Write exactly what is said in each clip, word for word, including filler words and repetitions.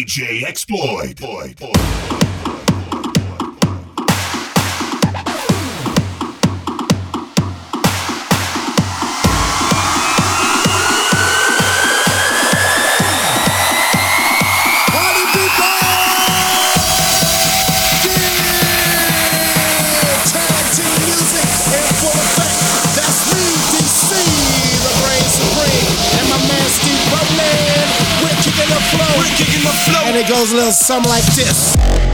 J Exploit. Boy, boy. And it goes a little something like this.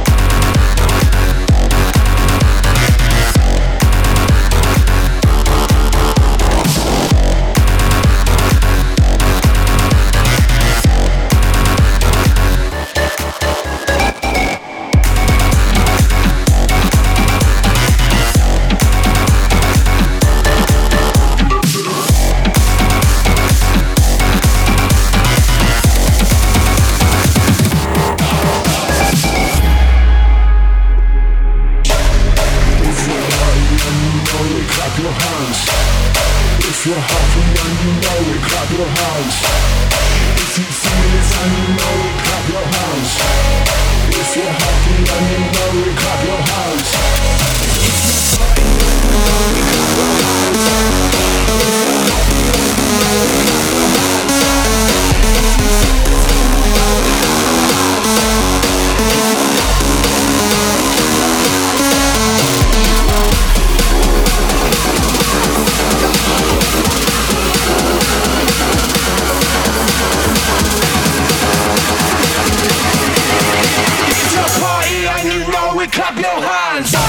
If you're happy and you know it, clap your hands. If you feel it and you know it, clap your hands. If you're happy and you know it, clap your hands. If you're happy and you know it, clap your hands. If you're happy and you know it, clap your hands. If you feel it and you know it, clap your hands. If you're happy and you know it, clap your hands. It's a party and you know it, clap your hands.